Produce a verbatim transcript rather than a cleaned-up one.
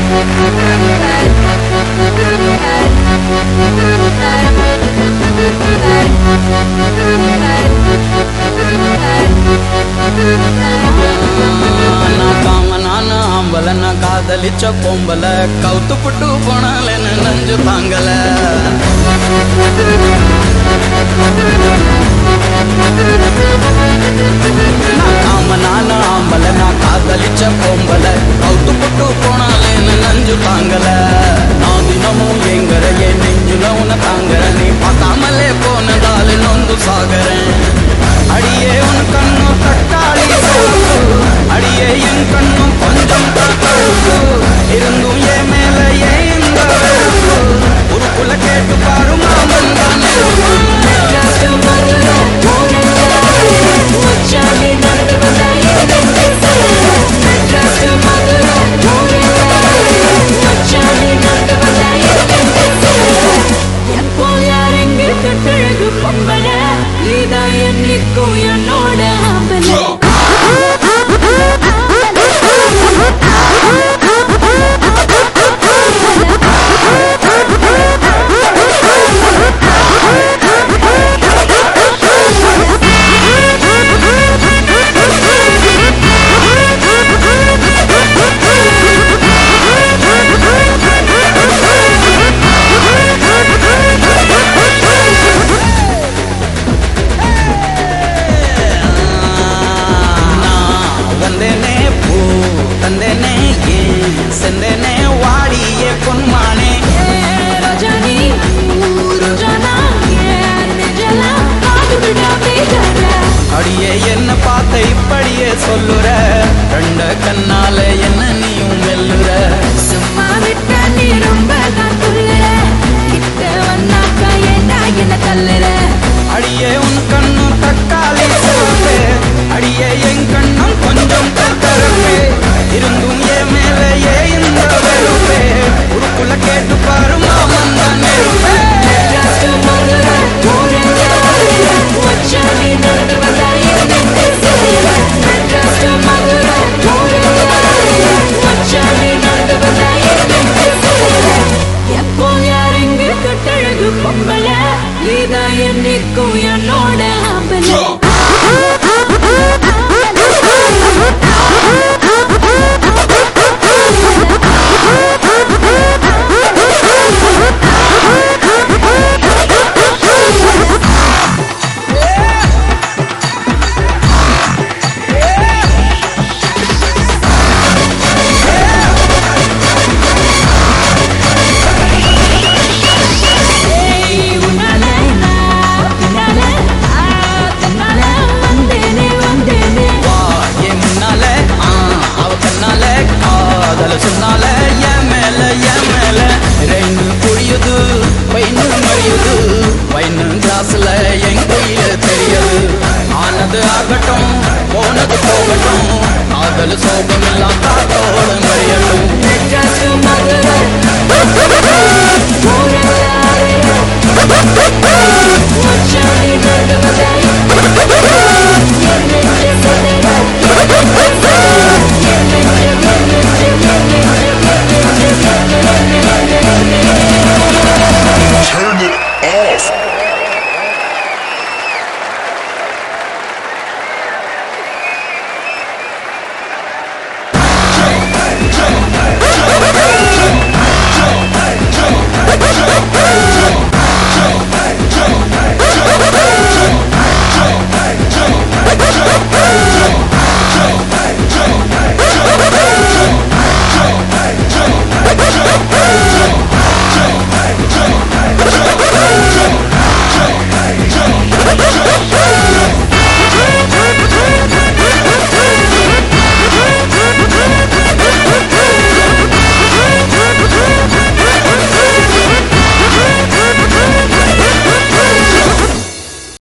காதலிச்ச பொம்பல கவுத்து புட்டு போனாலேன்னு நஞ்சு தாங்கல நாம நானு ஆம்பல நான் காதலிச்ச பொம்பல கவுத்து புட்டு போனாலேன்னு நஞ்சு தாங்கல நான் தினமும் எங்கற என் நெஞ்சுல உன தாங்கற நீ பார்க்காமலே போனதால நொந்து சாகறேன் அடியே உன் கண்ணும் தக்காளி அடியே என் கண்ணும் கொஞ்சம் தக்காளி இருந்தும் ஏ மேல ஏன் இந்த ஒரு புல கேட்டு பாரு மாமன் தானே அடியே என்ன பார்த்த இப்படியே சொல்லுற ரெண்ட கண்ணால என்ன நீயும் வெல்லுற சும்மா விட்ட நீ ரொம்ப காத்துள்ளுற கிட்ட வந்தாக்கா ஏண்டா என்ன தள்ளுற அடியே உன் கண்ணும் தக்காளி சோப்பு அடியே என் கண்ணும் கொஞ்சம் கத்தரப்பே இருந்தும் ஏ மேல ஏ இந்த வெறுப்பே உருக்குள்ள கேட்டு பாரு மாமன் தானே என்னைக்கும் என்னோட சொன்னால